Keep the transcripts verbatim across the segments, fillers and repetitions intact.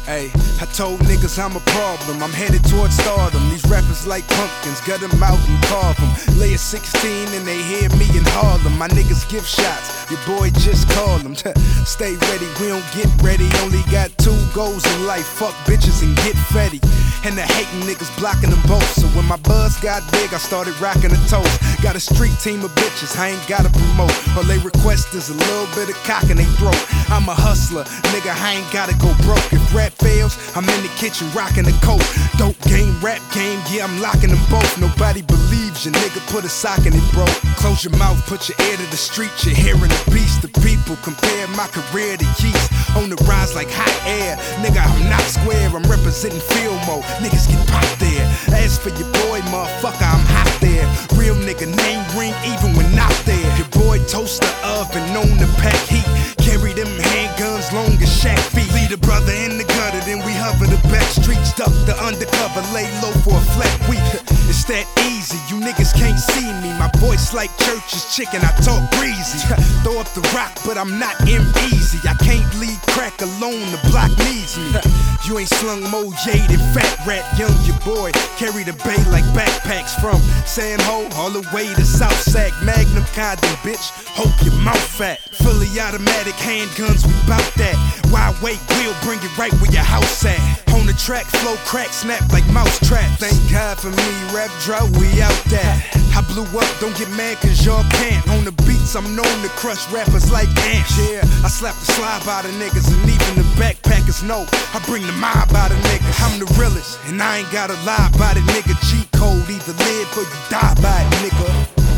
Hey, I told niggas I'm a problem, I'm headed towards stardom. These rappers like pumpkins, gut them out and carve them. Lay at sixteen and they hear me in Harlem. My niggas give shots, your boy just call them. Stay ready, we don't get ready. Only got two goals in life, fuck bitches and get fetty. And the hating niggas blocking them both. So when my buzz got big, I started rocking the toast. Got a street team of bitches, I ain't gotta promote. All they request is a little bit of cock in they throat. I'm a hustler, nigga, I ain't gotta go broke. If rap fails, I'm in the kitchen rocking the coat. Dope game, rap game, yeah, I'm locking them both. Nobody believes you, nigga, put a sock in it, bro. Close your mouth, put your ear to the street, you're hearing the beast. The people compare my career to yeast. On the rise like hot air, nigga, I'm not square, I'm representing field mode. Niggas get popped there. As for your boy, motherfucker, I'm hot there. Real nigga, name ring even when not there. Your boy toast the oven, known to pack heat. Carry them handguns long as Shaq feet. Lead a brother in the gutter, then we hover the back streets. Duck the undercover, lay low for a flat week. It's that easy, you niggas can't see me. My voice like church's chicken, I talk breezy. Throw up the rock, but I'm not M easy. I can't leave crack alone, the block needs me. You ain't slung more Jade and Fat Rat, young your boy. Carry the bay like backpacks from San Ho all the way to South Sac. Magnum condom, bitch, hope your mouth fat. Fully automatic handguns, we bout that. Why wait, we'll bring it right where your house at. On the track, flow crack, snap like mouse trap. Thank God for me, rap drought, we out there. I blew up, don't get mad cause y'all can't. On the beats, I'm known to crush rappers like ants. Yeah, I slap the slide by the niggas and even the backpackers know I bring the mob by the niggas. I'm the realest, and I ain't gotta lie by the nigga. G-code, either live or you die by it, nigga.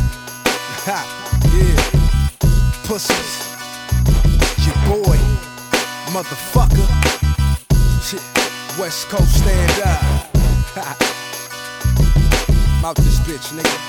Ha, yeah. Pussies, your boy, motherfucker. Shit, West Coast stand up. I'm out this bitch, nigga.